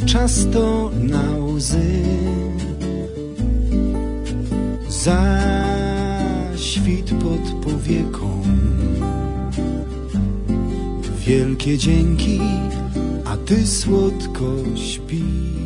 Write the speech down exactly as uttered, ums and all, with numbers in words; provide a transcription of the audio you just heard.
czas to na łzy. Za świt pod powieką, wielkie dzięki, a ty słodko śpi.